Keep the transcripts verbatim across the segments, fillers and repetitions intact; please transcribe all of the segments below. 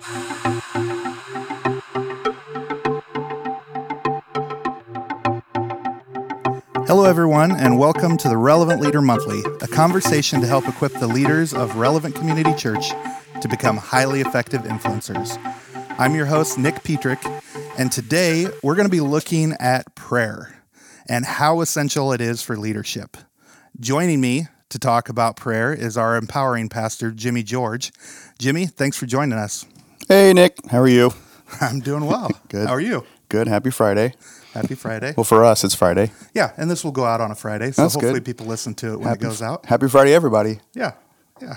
Hello, everyone, and welcome to the Relevant Leader Monthly, a conversation to help equip the leaders of Relevant Community Church to become highly effective influencers. I'm your host, Nick Petrick, and today we're going to be looking at prayer and how essential it is for leadership. Joining me to talk about prayer is our empowering pastor, Jimmy George. Jimmy, thanks for joining us. Hey, Nick. How are you? I'm doing well. Good. How are you? Good. Happy Friday. Happy Friday. Well, for us, it's Friday. Yeah, and this will go out on a Friday, so That's hopefully good. people listen to it when Happy, it goes out. Happy Friday, everybody. Yeah, yeah.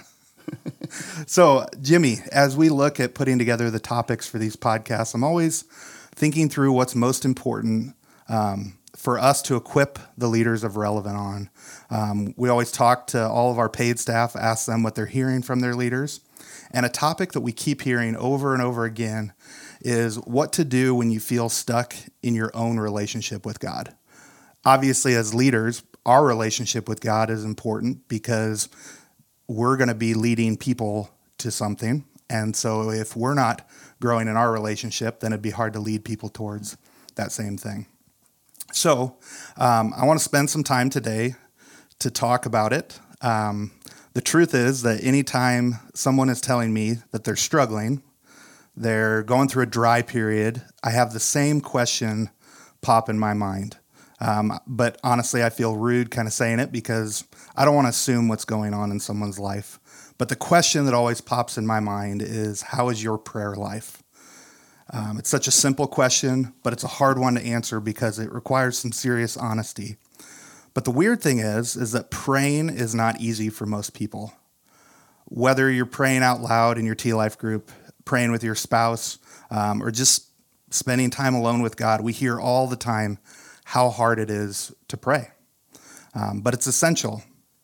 So, Jimmy, as we look at putting together the topics for these podcasts, I'm always thinking through what's most important um, for us to equip the leaders of Relevant on. Um, we always talk to all of our paid staff, ask them what they're hearing from their leaders. And a topic that we keep hearing over and over again is what to do when you feel stuck in your own relationship with God. Obviously, as leaders, our relationship with God is important because we're going to be leading people to something. And so if we're not growing in our relationship, then it'd be hard to lead people towards that same thing. So um, I want to spend some time today to talk about it. Um, the truth is that anytime someone is telling me that they're struggling, they're going through a dry period, I have the same question pop in my mind. Um, but honestly, I feel rude kind of saying it because I don't want to assume what's going on in someone's life. But the question that always pops in my mind is, how is your prayer life? Um, it's such a simple question, but it's a hard one to answer because it requires some serious honesty. But the weird thing is, is that praying is not easy for most people. Whether you're praying out loud in your T-Life group, praying with your spouse, um, or just spending time alone with God, we hear all the time how hard it is to pray. Um, but it's essential.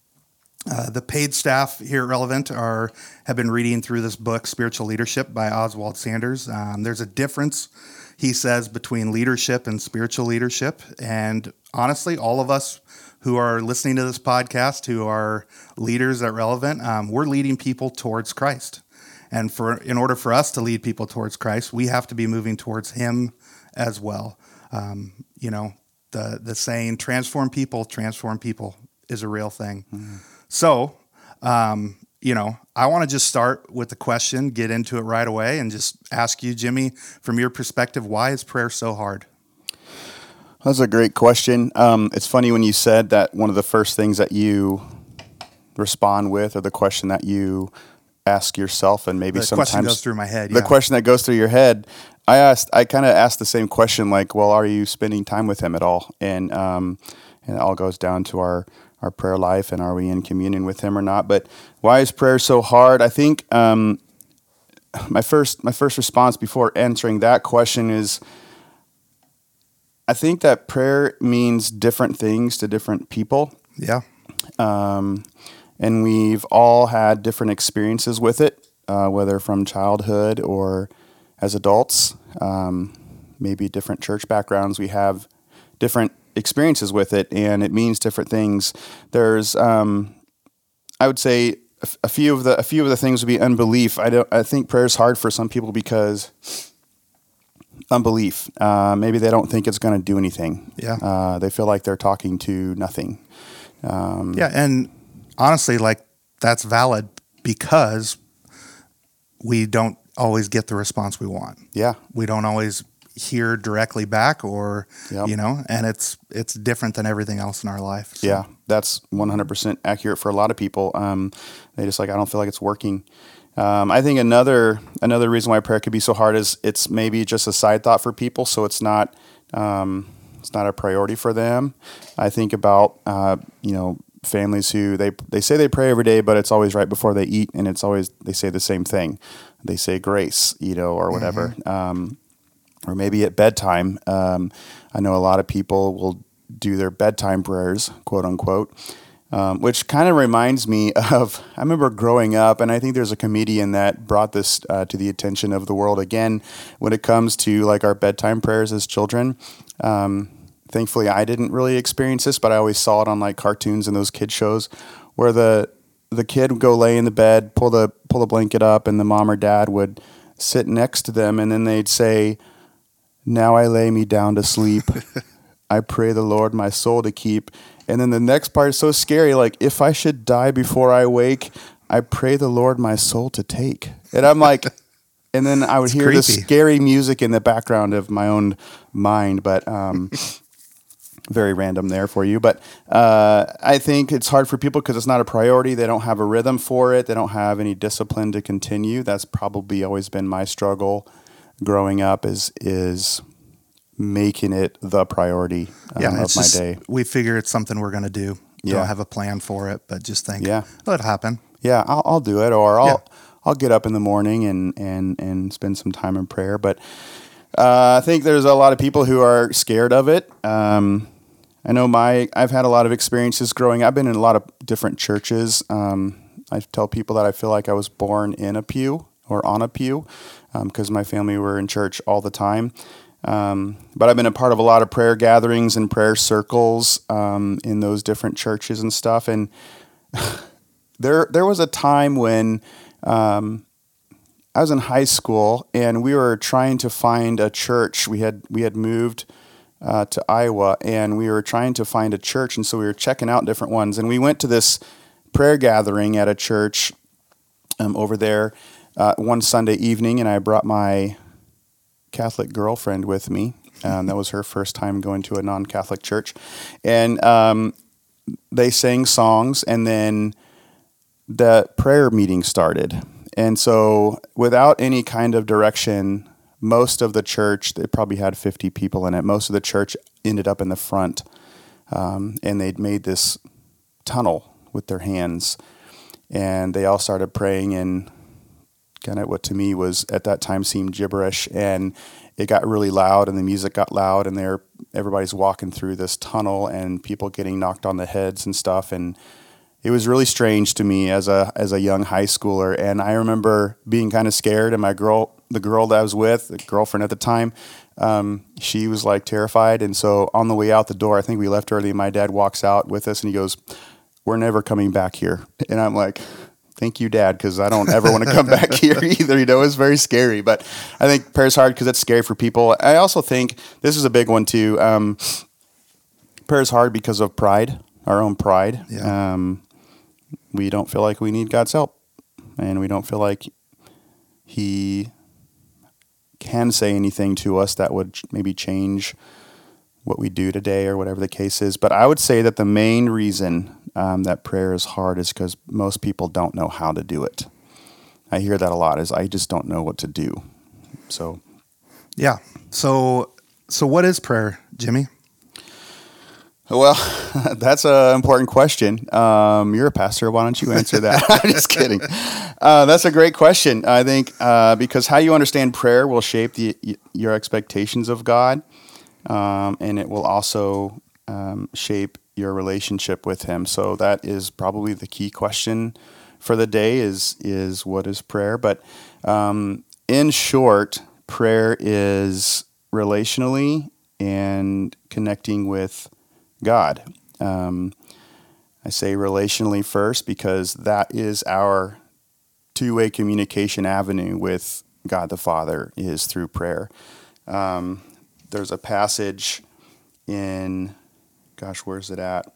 Uh, the paid staff here at Relevant are have been reading through this book, Spiritual Leadership by Oswald Sanders. Um, there's a difference, he says, between leadership and spiritual leadership. And honestly, all of us who are listening to this podcast, who are leaders at Relevant, um, we're leading people towards Christ. And for in order for us to lead people towards Christ, we have to be moving towards Him as well. Um, you know, the the saying, transform people, transform people is a real thing. Mm-hmm. So, um, you know, I want to just start with the question, get into it right away, and just ask you, Jimmy, from your perspective, why is prayer so hard? That's a great question. Um, it's funny when you said that one of the first things that you respond with, or the question that you ask yourself, and maybe the sometimes question goes through my head. The yeah. question that goes through your head. I asked. I kind of asked the same question, like, well, are you spending time with Him at all? And um, and it all goes down to our our prayer life, and are we in communion with Him or not? But why is prayer so hard? I think um, my first my first response before answering that question is, I think that prayer means different things to different people. Yeah. Um, and we've all had different experiences with it, uh, whether from childhood or as adults. Um, maybe different church backgrounds. We have different experiences with it, and it means different things. There's, um, I would say, a, a few of the a few of the things would be unbelief. I don't. I think prayer is hard for some people because unbelief. Uh, maybe they don't think it's going to do anything. Yeah. Uh, they feel like they're talking to nothing. Um, yeah, and honestly, like, that's valid because we don't always get the response we want. Yeah. We don't always hear directly back, or, Yep. you know, and it's it's different than everything else in our life. So. Yeah, that's one hundred percent accurate for a lot of people. Um, they just like, I don't feel like it's working. Um, I think another another reason why prayer could be so hard is it's maybe just a side thought for people, so it's not um, it's not a priority for them. I think about uh, you know families who they they say they pray every day, but it's always right before they eat, and it's always they say the same thing. They say grace, you know, or whatever, mm-hmm. um, or maybe at bedtime. Um, I know a lot of people will do their bedtime prayers, quote unquote. Um, which kind of reminds me of, I remember growing up, and I think there's a comedian that brought this uh, to the attention of the world again when it comes to like our bedtime prayers as children. Um, thankfully, I didn't really experience this, but I always saw it on like cartoons and those kid shows where the the kid would go lay in the bed, pull the pull the blanket up, and the mom or dad would sit next to them, and then they'd say, "Now I lay me down to sleep. I pray the Lord my soul to keep." And then the next part is so scary, like, "If I should die before I wake, I pray the Lord my soul to take." And I'm like, and then I would It's hear creepy. this scary music in the background of my own mind, but um, very random there for you. But uh, I think it's hard for people because it's not a priority. They don't have a rhythm for it. They don't have any discipline to continue. That's probably always been my struggle growing up is is making it the priority um, Yeah, of it's my just, day. we figure it's something we're going to do. Yeah. Don't have a plan for it, but just think, Yeah. oh, it'll happen. Yeah, I'll, I'll do it, or I'll Yeah. I'll get up in the morning and, and, and spend some time in prayer. But uh, I think there's a lot of people who are scared of it. Um, I know my I've had a lot of experiences growing. I've been in a lot of different churches. Um, I tell people that I feel like I was born in a pew or on a pew because um, my family were in church all the time. Um, but I've been a part of a lot of prayer gatherings and prayer circles um, in those different churches and stuff. And there there was a time when um, I was in high school and we were trying to find a church. We had we had moved uh, to Iowa and we were trying to find a church, and so we were checking out different ones. And we went to this prayer gathering at a church um, over there uh, one Sunday evening, and I brought my Catholic girlfriend with me. Um, that was her first time going to a non-Catholic church, and um, they sang songs, and then the prayer meeting started. And so without any kind of direction, most of the church, they probably had fifty people in it, most of the church ended up in the front. Um, and they'd made this tunnel with their hands. And they all started praying in kind of what to me was at that time seemed gibberish. And it got really loud and the music got loud and they're, everybody's walking through this tunnel and people getting knocked on the heads and stuff. And it was really strange to me as a as a young high schooler, and I remember being kind of scared. And my girl, the girl that I was with, the girlfriend at the time, um, she was like terrified. And so on the way out the door, I think we left early. And my dad walks out with us, and he goes, "We're never coming back here." And I'm like, "Thank you, Dad, because I don't ever want to come back here either." You know, it's very scary. But I think prayer's hard because it's scary for people. I also think this is a big one too. Um, prayer's hard because of pride, our own pride. Yeah. Um, we don't feel like we need God's help, and we don't feel like He can say anything to us that would maybe change what we do today or whatever the case is. But I would say that the main reason um, that prayer is hard is because most people don't know how to do it. I hear that a lot, is I just don't know what to do. So, Yeah. So, so what is prayer, Jimmy? well, that's an important question. Um, you're a pastor. Why don't you answer that? I'm just kidding. Uh, that's a great question. I think uh, because how you understand prayer will shape the, your expectations of God, um, and it will also um, shape your relationship with Him. So that is probably the key question for the day is, is what is prayer? But um, in short, prayer is relationally and connecting with God. Um, I say relationally first because that is our two-way communication avenue with God the Father is through prayer. Um, there's a passage in, gosh, where's it at?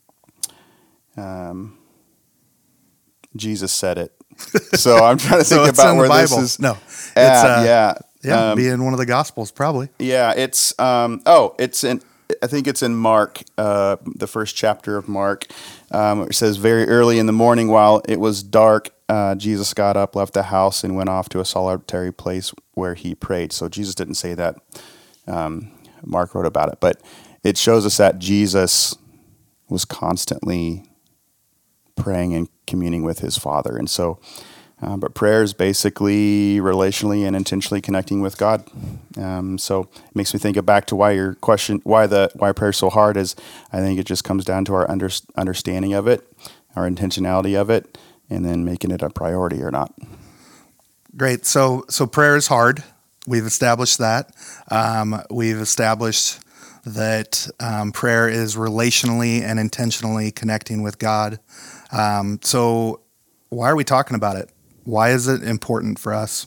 Um, Jesus said it. So I'm trying to So think it's about in where the this Bible. is. No, It's, uh, yeah. Yeah, Um, be in one of the Gospels, probably. Yeah, it's um, oh, it's in. I think it's in Mark, uh, the first chapter of Mark. Um, it says, "Very early in the morning, while it was dark, uh, Jesus got up, left the house, and went off to a solitary place where he prayed." So Jesus didn't say that. Um, Mark wrote about it, but it shows us that Jesus was constantly praying and communing with his Father, and so. Uh, but prayer is basically relationally and intentionally connecting with God. Um, so it makes me think of back to why your question, why the why prayer is so hard is. I think it just comes down to our under, understanding of it, our intentionality of it, and then making it a priority or not. Great. So, so prayer is hard. We've established that. Um, we've established that um, prayer is relationally and intentionally connecting with God. Um, so, why are we talking about it? Why is it important for us?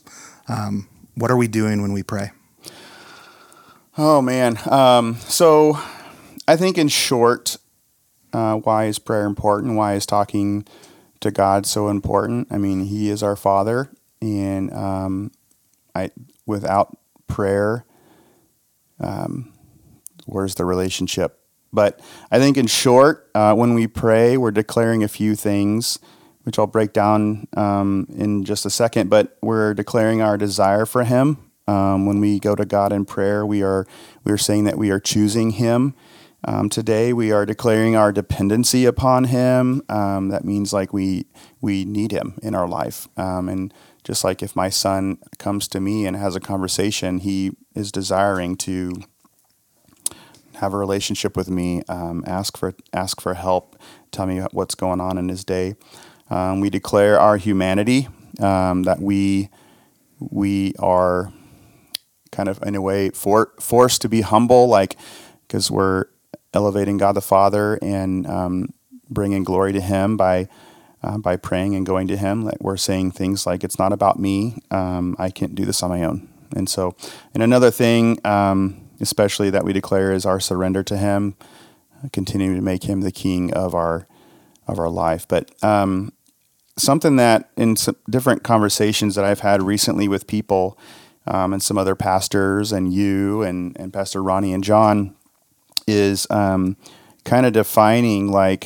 Um, what are we doing when we pray? Oh man. Um, so I think in short, uh, why is prayer important? Why is talking to God so important? I mean, He is our Father, and um, I without prayer, um, where's the relationship? But I think in short, uh, when we pray, we're declaring a few things, which I'll break down um, in just a second. But we're declaring our desire for Him. Um, when we go to God in prayer, we are we are saying that we are choosing Him. Um, today, we are declaring our dependency upon Him. Um, that means like we we need Him in our life. Um, and just like if my son comes to me and has a conversation, he is desiring to have a relationship with me, um, ask for ask for help, tell me what's going on in his day. Um, we declare our humanity, um, that we we are kind of in a way for, forced to be humble, like because we're elevating God the Father and um, bringing glory to Him by uh, by praying and going to Him. Like we're saying things like, "It's not about me. Um, I can't do this on my own." And so, and another thing, um, especially that we declare, is our surrender to Him, continuing to make Him the King of our of our life. But um, something that in some different conversations that I've had recently with people um, and some other pastors and you and, and Pastor Ronnie and John is um, kind of defining like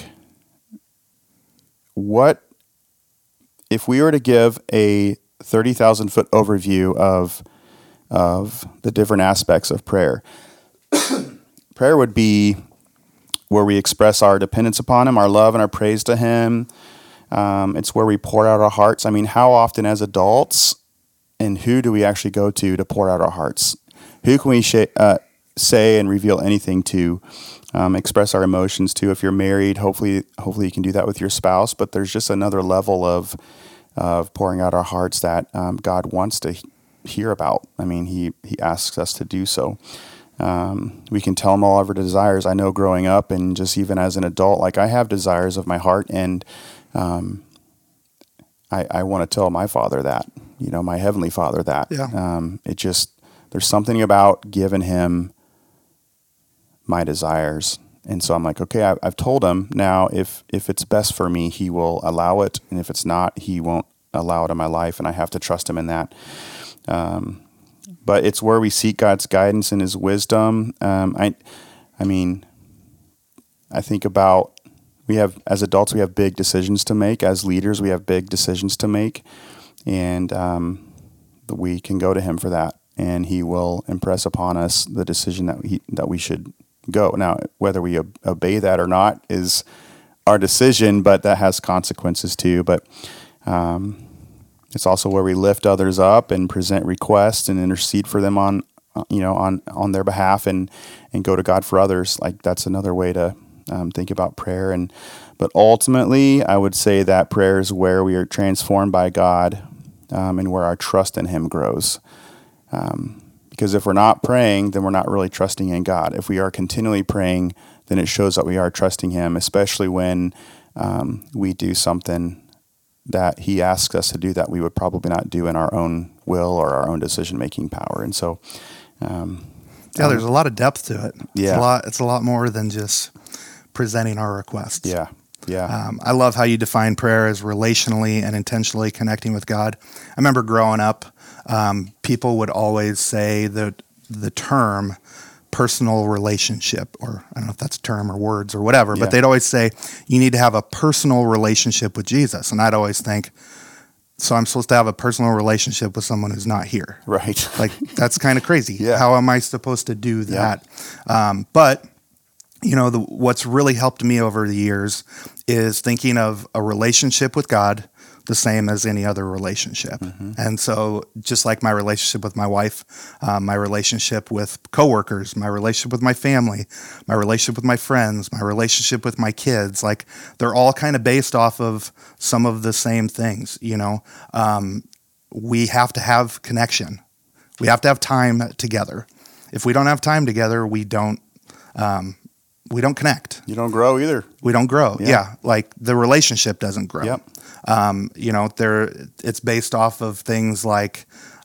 what if we were to give a thirty thousand foot overview of of the different aspects of prayer. Prayer would be where we express our dependence upon Him, our love and our praise to Him. Um, it's where we pour out our hearts. I mean, how often as adults, and who do we actually go to to pour out our hearts? Who can we sh- uh, say and reveal anything to, um, express our emotions to? If you're married, hopefully, hopefully you can do that with your spouse. But there's just another level of of pouring out our hearts that um, God wants to hear about. I mean, He He asks us to do so. Um, we can tell Him all of our desires. I know growing up and just even as an adult, like I have desires of my heart, and um, I, I want to tell my Father that, you know, my Heavenly Father that. Yeah. Um, it just, there's something about giving Him my desires. And so I'm like, okay, I, I've told Him now, if, if it's best for me, He will allow it. And if it's not, He won't allow it in my life. And I have to trust Him in that. Um, but it's where we seek God's guidance and His wisdom. Um, I, I mean, I think about, we have, as adults, we have big decisions to make. As leaders, we have big decisions to make. And um, we can go to Him for that. And He will impress upon us the decision that we, that we should go. Now, whether we ob- obey that or not is our decision, but that has consequences too. But um, it's also where we lift others up and present requests and intercede for them on, you know, on, on their behalf, and, and go to God for others. Like that's another way to um, think about prayer. And, but ultimately I would say that prayer is where we are transformed by God, um, and where our trust in Him grows. Um, because if we're not praying, then we're not really trusting in God. If we are continually praying, then it shows that we are trusting Him, especially when um, we do something that He asks us to do that we would probably not do in our own will or our own decision-making power. And so, um, yeah, there's a lot of depth to it. Yeah. It's a lot, it's a lot more than just presenting our requests. Yeah. Yeah. Um, I love how you define prayer as relationally and intentionally connecting with God. I remember growing up, um, people would always say that the term personal relationship, or I don't know if that's a term or words or whatever, Yeah. but they'd always say you need to have a personal relationship with Jesus. And I'd always think, so I'm supposed to have a personal relationship with someone who's not here. Right. Like, that's kind of crazy. Yeah. How am I supposed to do that? Yeah. Um, but, you know, the, what's really helped me over the years is thinking of a relationship with God the same as any other relationship. Mm-hmm. And so just like my relationship with my wife, um, my relationship with coworkers, my relationship with my family, my relationship with my friends, my relationship with my kids, like they're all kind of based off of some of the same things, you know. Um, we have to have connection. We have to have time together. If we don't have time together, we don't um, we don't connect. You don't grow either. We don't grow. Yeah. Yeah. Like the relationship doesn't grow. Yep. Um, you know, there it's based off of things like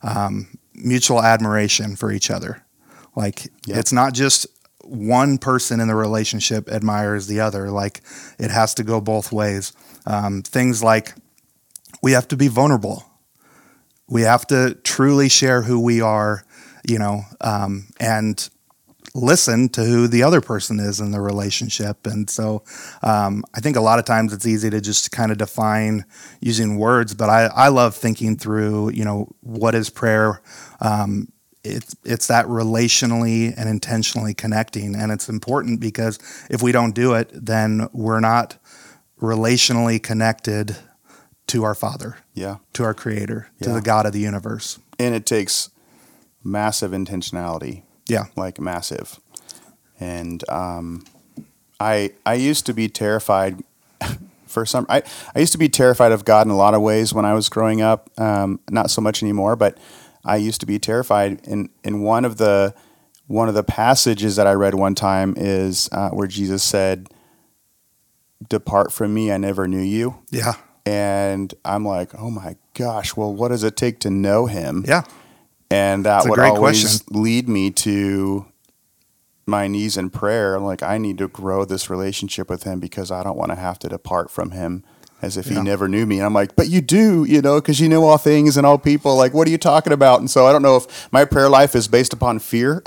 um, mutual admiration for each other. Like Yep. it's not just one person in the relationship admires the other. Like it has to go both ways. Um, things like we have to be vulnerable. We have to truly share who we are, you know, um, and listen to who the other person is in the relationship. And so um, I think a lot of times it's easy to just kind of define using words, but I, I love thinking through, you know, what is prayer? Um, it's, it's that relationally and intentionally connecting. And it's important because if we don't do it, then we're not relationally connected to our Father, Yeah. to our Creator, to Yeah. the God of the universe. And it takes massive intentionality. Yeah. Like massive. And um, I I used to be terrified for some I, I used to be terrified of God in a lot of ways when I was growing up. Um, not so much anymore, but I used to be terrified. And in one of the one of the passages that I read one time is uh, where Jesus said, "Depart from me, I never knew you." Yeah. And I'm like, oh my gosh, well, what does it take to know him? Yeah. And that That's a would great always question. lead me to my knees in prayer. I'm like, I need to grow this relationship with him because I don't want to have to depart from him as if Yeah. he never knew me. And I'm like, but you do, you know, because you know all things and all people. Like, what are you talking about? And so I don't know if my prayer life is based upon fear.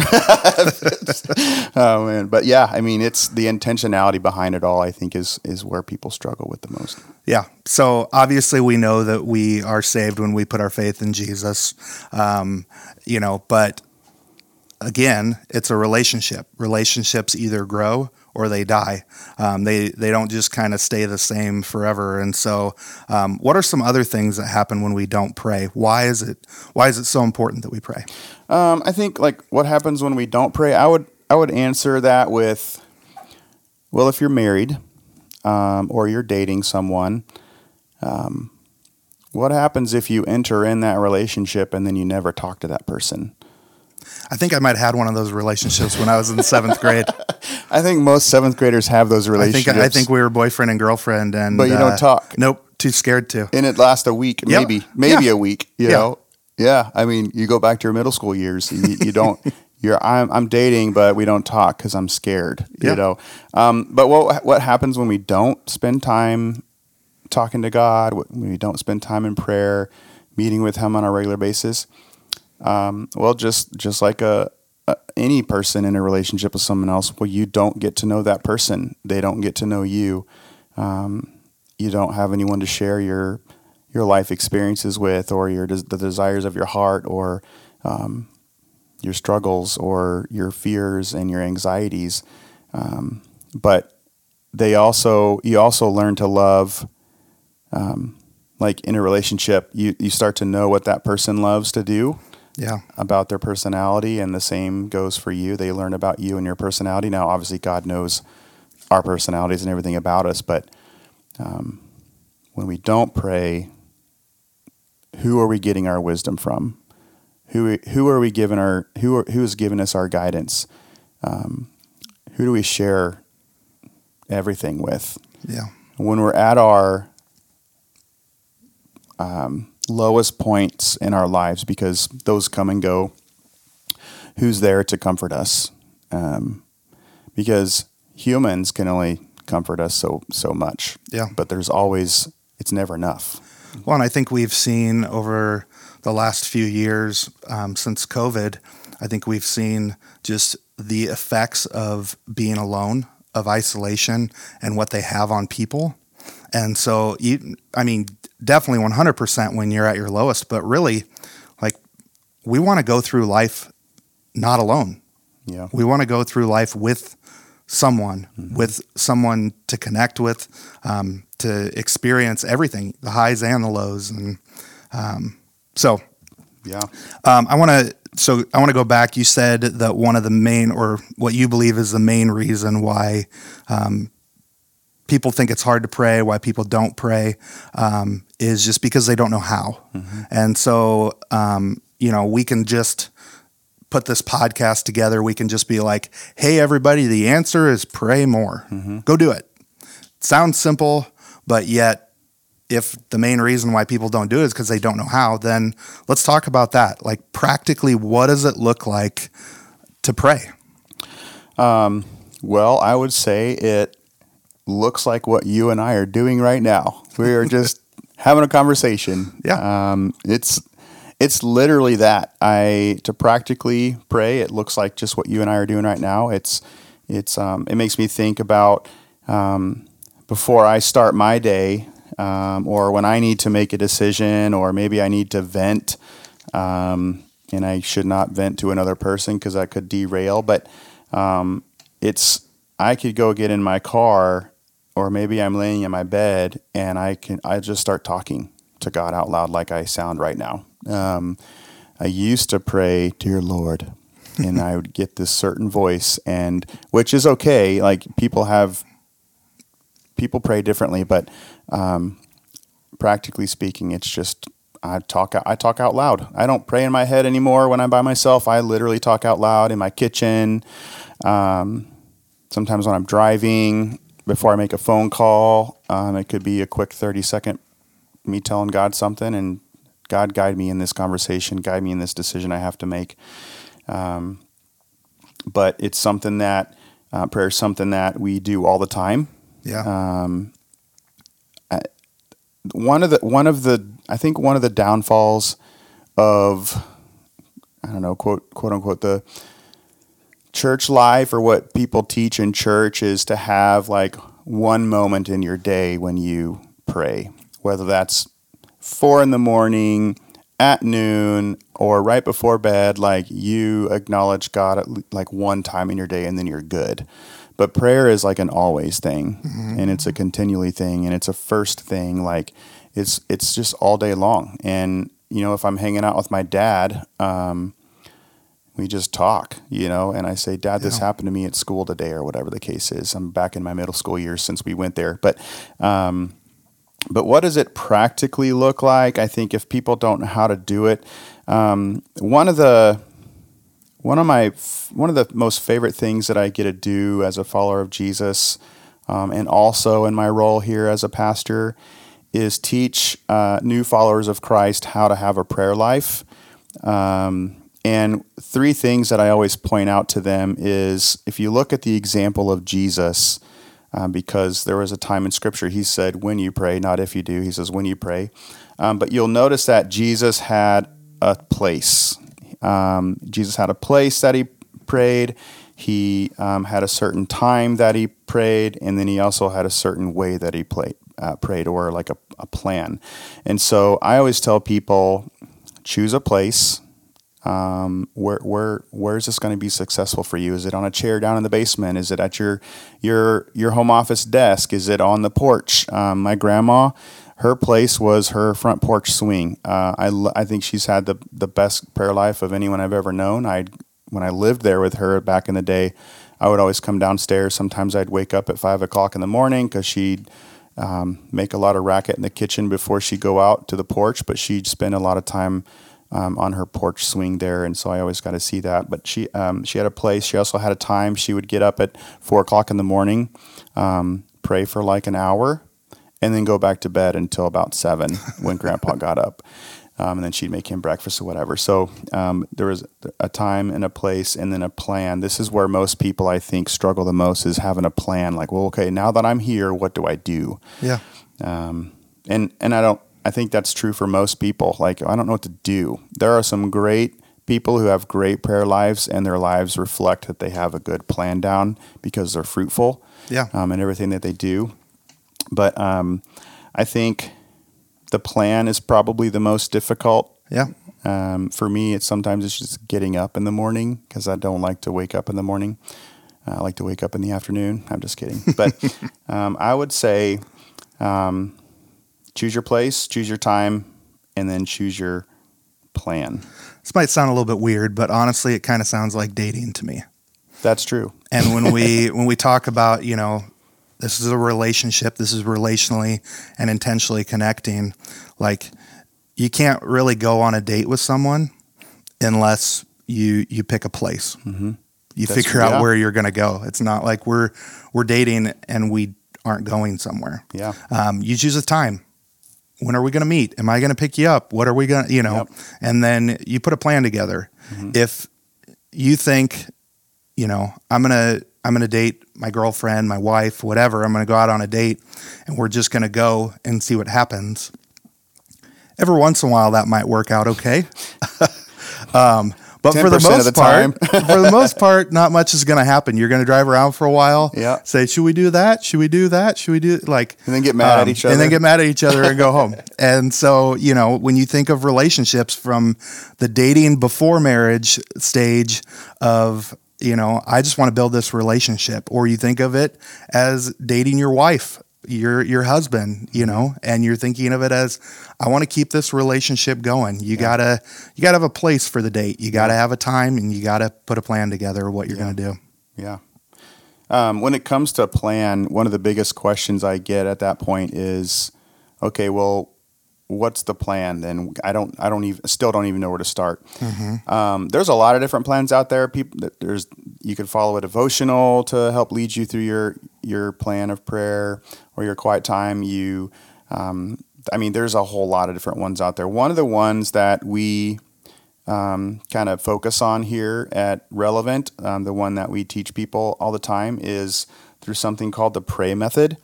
Oh, man. But yeah, I mean, it's the intentionality behind it all, I think, is is where people struggle with the most. Yeah. So obviously we know that we are saved when we put our faith in Jesus, um, you know, but again, it's a relationship. Relationships either grow or they die. Um, they, they don't just kind of stay the same forever. And so um, what are some other things that happen when we don't pray? Why is it, why is it so important that we pray? Um, I think like what happens when we don't pray, I would I would answer that with, well, if you're married um, or you're dating someone, um, what happens if you enter in that relationship and then you never talk to that person? I think I might have had one of those relationships when I was in the seventh grade. I think most seventh graders have those I relationships. think I think we were boyfriend and girlfriend, and But you don't talk. Nope, too scared to. and it lasts a week, Yep. maybe, maybe Yeah. a week. You Yeah. know, yeah. I mean, you go back to your middle school years. You, you don't. You're. I'm. I'm dating, but we don't talk because I'm scared. Yeah. You know. Um. But what What happens when we don't spend time talking to God? When we don't spend time in prayer, meeting with Him on a regular basis? Um. Well, just just like a. Uh, any person in a relationship with someone else, well, you don't get to know that person. They don't get to know you. Um, you don't have anyone to share your your life experiences with, or your des- the desires of your heart, or um, your struggles, or your fears and your anxieties. Um, but they also you also learn to love. Um, like in a relationship, you you start to know what that person loves to do. Yeah. About their personality, and the same goes for you. They learn about you and your personality. Now, obviously, God knows our personalities and everything about us, but um, when we don't pray, who are we getting our wisdom from? Who who are we giving our who are, who is giving us our guidance? Um, who do we share everything with? Yeah. When we're at our um, lowest points in our lives, because those come and go, who's there to comfort us? Um, because humans can only comfort us so so much. Yeah. But there's always, it's never enough. Well, and I think we've seen over the last few years um, since COVID, I think we've seen just the effects of being alone, of isolation, and what they have on people. And so, you, I mean, definitely one hundred percent when you're at your lowest, but really, like, we want to go through life not alone. Yeah. We want to go through life with someone, Mm-hmm. with someone to connect with, um, to experience everything, the highs and the lows. And um, so Yeah. um, I want to, so I want to go back. You said that one of the main, or what you believe is the main reason why um, people think it's hard to pray, why people don't pray, um, is just because they don't know how. Mm-hmm. And so, um, you know, we can just put this podcast together. We can just be like, hey, everybody, the answer is pray more. Mm-hmm. Go do it. Sounds simple, but yet if the main reason why people don't do it is because they don't know how, then let's talk about that. Like practically, what does it look like to pray? Um, well, I would say it looks like what you and I are doing right now. We are just having a conversation. Yeah. Um, it's it's literally that. I to practically pray, it looks like just what you and I are doing right now. It's it's um, it makes me think about um, before I start my day. Um, or when I need to make a decision, or maybe I need to vent, um, and I should not vent to another person because that could derail. But um, it's I could go get in my car, or maybe I'm laying in my bed, and I can I just start talking to God out loud like I sound right now. Um, I used to pray, "Dear Lord," and I would get this certain voice, and which is okay. Like people have. People pray differently, but um, practically speaking, it's just I talk. I talk out loud. I don't pray in my head anymore when I'm by myself. I literally talk out loud in my kitchen. Um, sometimes when I'm driving, before I make a phone call, um, it could be a quick thirty second me telling God something, and God, guide me in this conversation, guide me in this decision I have to make. Um, but it's something that uh, prayer is something that we do all the time. Yeah. Um, I, one of the one of the I think one of the downfalls of I don't know quote quote unquote the church life, or what people teach in church, is to have like one moment in your day when you pray, whether that's four in the morning, at noon, or right before bed. Like you acknowledge God at like one time in your day, and then you're good. But prayer is like an always thing, mm-hmm. and it's a continually thing, and it's a first thing. Like it's it's just all day long. And you know, if I'm hanging out with my dad, um, we just talk. You know, and I say, "Dad, this yeah. happened to me at school today," or whatever the case is. I'm back in my middle school years since we went there, but um, but what does it practically look like? I think if people don't know how to do it, um, one of the One of my one of the most favorite things that I get to do as a follower of Jesus, um, and also in my role here as a pastor, is teach uh, new followers of Christ how to have a prayer life. Um, and three things that I always point out to them is, if you look at the example of Jesus, um, because there was a time in Scripture he said, "When you pray," not "if you do." He says, "When you pray." Um, but you'll notice that Jesus had a place. Um, Jesus had a place that he prayed. He um, had a certain time that he prayed, and then he also had a certain way that he played, uh, prayed, or like a, a plan. And so I always tell people, choose a place. Um, where where where is this going to be successful for you? Is it on a chair down in the basement? Is it at your your your home office desk? Is it on the porch? Um, my grandma, her place was her front porch swing. Uh, I, I think she's had the, the best prayer life of anyone I've ever known. I when I lived there with her back in the day, I would always come downstairs. Sometimes I'd wake up at five o'clock in the morning because she'd um, make a lot of racket in the kitchen before she'd go out to the porch. But she'd spend a lot of time um, on her porch swing there, and so I always got to see that. But she um, she had a place. She also had a time. She would get up at four o'clock in the morning, um, pray for like an hour, and then go back to bed until about seven when Grandpa got up. Um, and then she'd make him breakfast or whatever. So um, there was a time and a place and then a plan. This is where most people, I think, struggle the most, is having a plan. Like, well, okay, now that I'm here, what do I do? Yeah. Um, and and I don't. I think that's true for most people. Like, I don't know what to do. There are some great people who have great prayer lives, and their lives reflect that they have a good plan down because they're fruitful. Yeah. Um, in everything that they do. But um, I think the plan is probably the most difficult. Yeah. Um, for me, it's sometimes it's just getting up in the morning, because I don't like to wake up in the morning. Uh, I like to wake up in the afternoon. I'm just kidding. But um, I would say um, choose your place, choose your time, and then choose your plan. This might sound a little bit weird, but honestly, it kind of sounds like dating to me. That's true. And when we when we talk about, you know, this is a relationship, this is relationally and intentionally connecting, like, you can't really go on a date with someone unless you you pick a place. Mm-hmm. You That's, figure out yeah. where you're going to go. It's not like we're we're dating and we aren't going somewhere. Yeah. Um, you choose a time. when are we going to meet? Am I going to pick you up? What are we going to, you know, yep. And then you put a plan together. Mm-hmm. If you think, you know, I'm going to, I'm going to date my girlfriend, my wife, whatever, I'm going to go out on a date and we're just going to go and see what happens. Every once in a while that might work out okay. um, But for the most the part, for the most part, not much is going to happen. You're going to drive around for a while. Yeah. Say, should we do that? Should we do that? Should we do like? And then get mad um, at each other. And then get mad at each other and go home. And so, you know, when you think of relationships from the dating before marriage stage of, you know, I just want to build this relationship, or you think of it as dating your wife, your your husband, you know, and you're thinking of it as, I want to keep this relationship going. You yeah. gotta you gotta have a place for the date. You gotta have a time, and you gotta put a plan together of what you're yeah. gonna do. Yeah. Um, when it comes to a plan, one of the biggest questions I get at that point is, okay, well, what's the plan? Then I don't I don't even still don't even know where to start. Mm-hmm. Um, there's a lot of different plans out there. People, there's you can follow a devotional to help lead you through your your plan of prayer or your quiet time. You, um, I mean, there's a whole lot of different ones out there. One of the ones that we um, kind of focus on here at Relevant, um, the one that we teach people all the time, is through something called the Pray Method.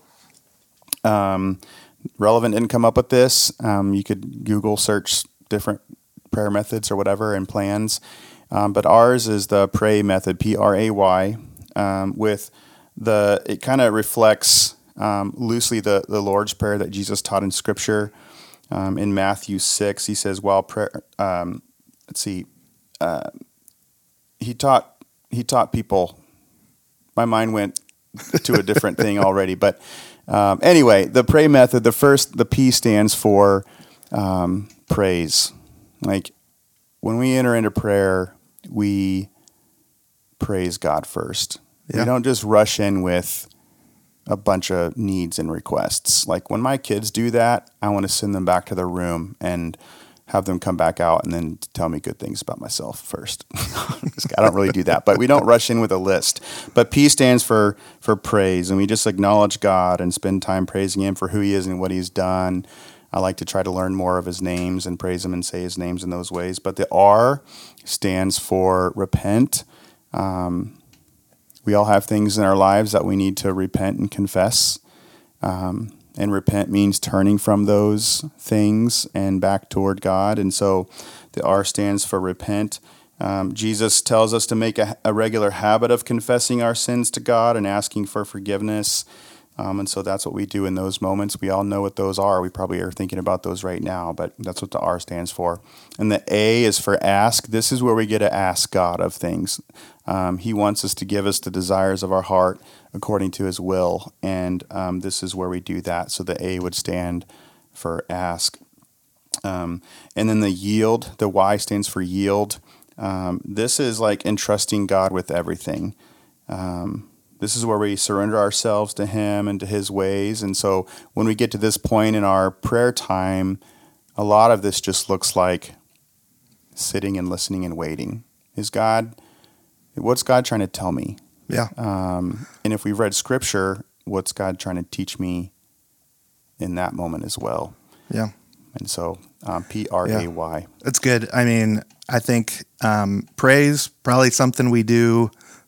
Um, Relevant didn't come up with this. Um, you could Google search different prayer methods or whatever and plans. Um, but ours is the Pray Method, P R A Y, um, with the, it kind of reflects um, loosely the, the Lord's Prayer that Jesus taught in Scripture. Um, in Matthew six, he says, while prayer, um, let's see, uh, he taught, he taught people, my mind went to a different thing already, but Um, anyway, the Pray Method, the first, the P stands for um, praise. Like when we enter into prayer, we praise God first. Yeah. We don't just rush in with a bunch of needs and requests. Like when my kids do that, I want to send them back to their room and have them come back out and then tell me good things about myself first. I don't really do that, but we don't rush in with a list. But P stands for for praise, and we just acknowledge God and spend time praising Him for who He is and what He's done. I like to try to learn more of His names and praise Him and say His names in those ways. But the R stands for repent. Um, we all have things in our lives that we need to repent and confess. Um, And repent means turning from those things and back toward God. And so the R stands for repent. Um, Jesus tells us to make a, a regular habit of confessing our sins to God and asking for forgiveness. Um, and so that's what we do in those moments. We all know what those are. We probably are thinking about those right now, but that's what the R stands for. And the A is for ask. This is where we get to ask God of things. Um, he wants us to give us the desires of our heart according to His will, and um, this is where we do that. So the A would stand for ask. Um, and then the yield, the Y stands for yield. Um, this is like entrusting God with everything. Um, this is where we surrender ourselves to Him and to His ways. And so when we get to this point in our prayer time, a lot of this just looks like sitting and listening and waiting. Is God, what's God trying to tell me? Yeah. Um, and if we've read Scripture, what's God trying to teach me in that moment as well? Yeah. And so um, P R A Y. Yeah. That's good. I mean, I think um, praise, probably something we do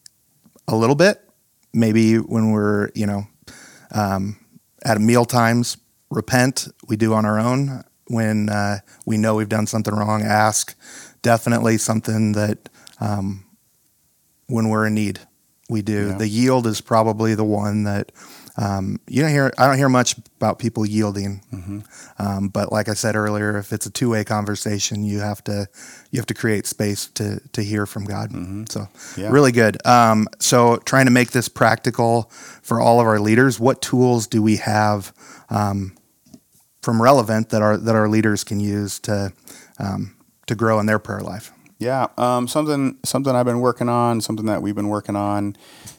a little bit, maybe when we're, you know, um, at meal times. Repent, we do on our own. When uh, we know we've done something wrong, ask. Definitely something that um, when we're in need, we do. Yeah. The yield is probably the one that um, you don't hear. I don't hear much about people yielding. Mm-hmm. Um, but like I said earlier, if it's a two-way conversation, you have to you have to create space to to hear from God. Mm-hmm. So yeah. Really good. Um, so trying to make this practical for all of our leaders. What tools do we have um, from Relevant that our that our leaders can use to um, to grow in their prayer life? Yeah, um, something something I've been working on, something that we've been working on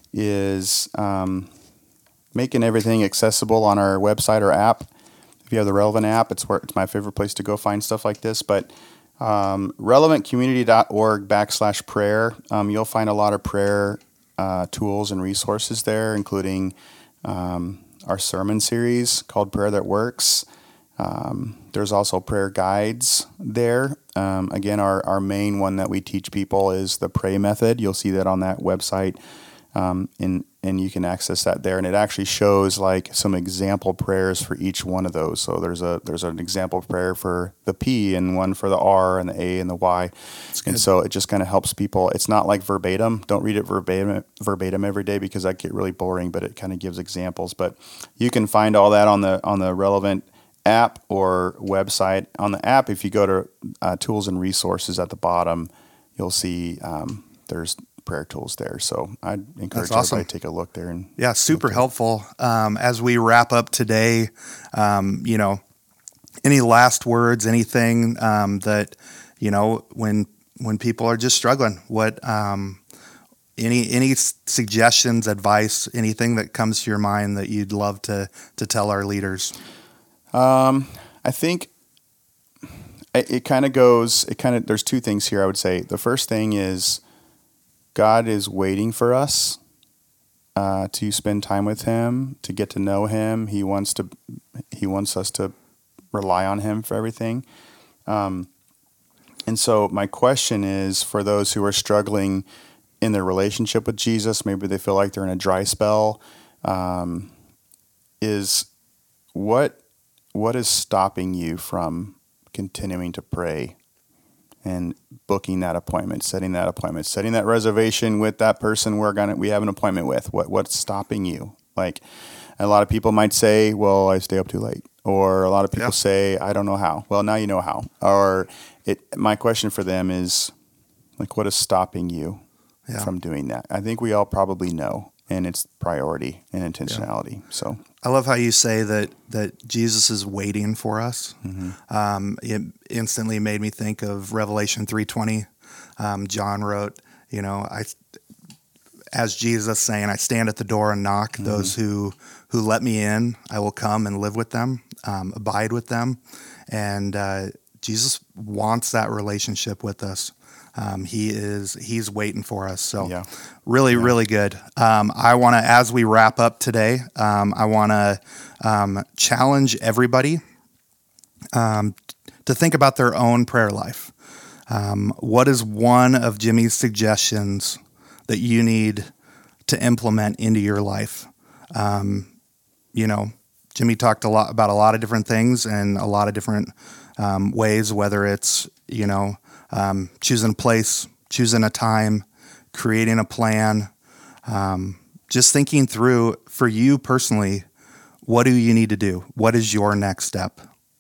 is um, making everything accessible on our website or app. If you have the Relevant app, it's where it's my favorite place to go find stuff like this. But um, relevantcommunity.org backslash prayer, um, you'll find a lot of prayer uh, tools and resources there, including um, our sermon series called Prayer That Works. Um, there's also prayer guides there. Um, again, our, our main one that we teach people is the Pray Method. You'll see that on that website, um, and, and you can access that there. And it actually shows like some example prayers for each one of those. So there's a there's an example prayer for the P and one for the R and the A and the Y. And so it just kind of helps people. It's not like verbatim. Don't read it verbatim verbatim every day because that get really boring, but it kind of gives examples. But you can find all that on the on the relevant app or website. On the app, if you go to uh, tools and resources at the bottom, you'll see um, there's prayer tools there. So I'd encourage awesome. everybody to take a look there. And yeah, super helpful. Um, as we wrap up today, um, you know, any last words, anything um, that, you know, when when people are just struggling, what um, any any suggestions, advice, anything that comes to your mind that you'd love to to tell our leaders? Um, I think it, it kind of goes, it kind of, there's two things here I would say. The first thing is God is waiting for us uh, to spend time with him, to get to know him. He wants to, he wants us to rely on him for everything. Um, and so my question is for those who are struggling in their relationship with Jesus, maybe they feel like they're in a dry spell, um, is what, What is stopping you from continuing to pray and booking that appointment, setting that appointment, setting that reservation with that person we're gonna we have an appointment with? What what's stopping you? Like a lot of people might say, "Well, I stay up too late," or a lot of people yeah. say, "I don't know how." Well, now you know how. Or it. My question for them is, like, what is stopping you yeah. from doing that? I think we all probably know, and it's priority and intentionality. Yeah. So. I love how you say that that Jesus is waiting for us. Mm-hmm. Um, it instantly made me think of Revelation three twenty. Um, John wrote, you know, I, as Jesus saying, I stand at the door and knock. Mm-hmm. Those who who let me in, I will come and live with them, um, abide with them. And uh, Jesus wants that relationship with us. Um, he is, he's waiting for us. So yeah. really, yeah. really good. Um, I want to, as we wrap up today, um, I want to um, challenge everybody um, to think about their own prayer life. Um, what is one of Jimmy's suggestions that you need to implement into your life? Um, you know, Jimmy talked a lot about a lot of different things and a lot of different um, ways, whether it's, you know, Um, choosing a place, choosing a time, creating a plan, um, just thinking through for you personally, what do you need to do? What is your next step?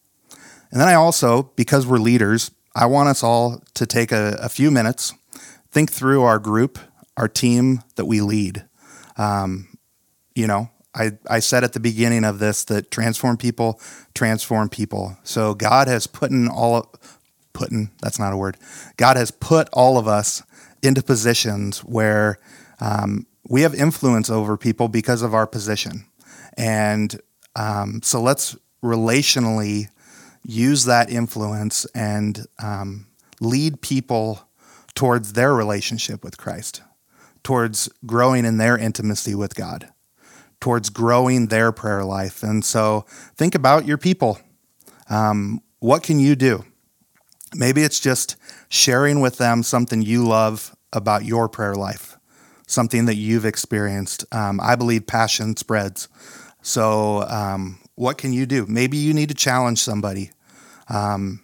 And then I also, because we're leaders, I want us all to take a, a few minutes, think through our group, our team that we lead. Um, you know, I, I said at the beginning of this that transform people, transform people. So God has put in all of, Putting, that's not a word. God has put all of us into positions where um, we have influence over people because of our position. And um, so let's relationally use that influence and um, lead people towards their relationship with Christ, towards growing in their intimacy with God, towards growing their prayer life. And so think about your people. Um, what can you do? Maybe it's just sharing with them something you love about your prayer life, something that you've experienced. Um, I believe passion spreads. So um, what can you do? Maybe you need to challenge somebody. Um,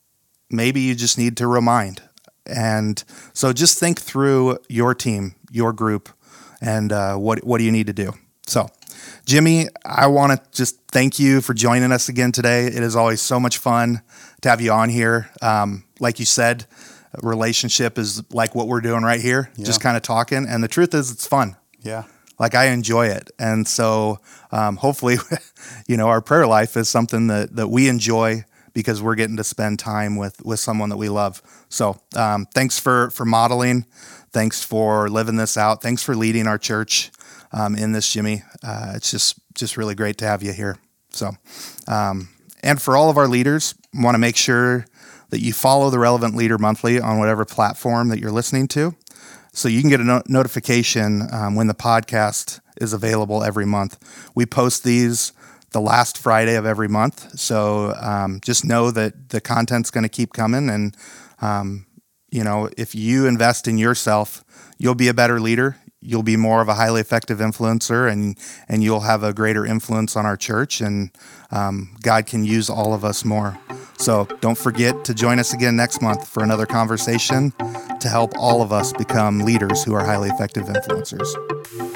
maybe you just need to remind. And so just think through your team, your group, and uh, what what do you need to do? So, Jimmy, I want to just thank you for joining us again today. It is always so much fun to have you on here. Um, like you said, a relationship is like what we're doing right here, yeah. just kind of talking. And the truth is, it's fun. Yeah. Like I enjoy it. And so um, hopefully, you know, our prayer life is something that, that we enjoy because we're getting to spend time with, with someone that we love. So um, thanks for, for modeling. Thanks for living this out. Thanks for leading our church um, in this, Jimmy. Uh, it's just, just really great to have you here. So, um, and for all of our leaders, want to make sure that you follow the Relevant Leader Monthly on whatever platform that you're listening to, so you can get a no- notification um, when the podcast is available every month. We post these the last Friday of every month. So um, just know that the content's going to keep coming. And, um, you know, if you invest in yourself, you'll be a better leader. You'll be more of a highly effective influencer, and and you'll have a greater influence on our church, and um, God can use all of us more. So don't forget to join us again next month for another conversation to help all of us become leaders who are highly effective influencers.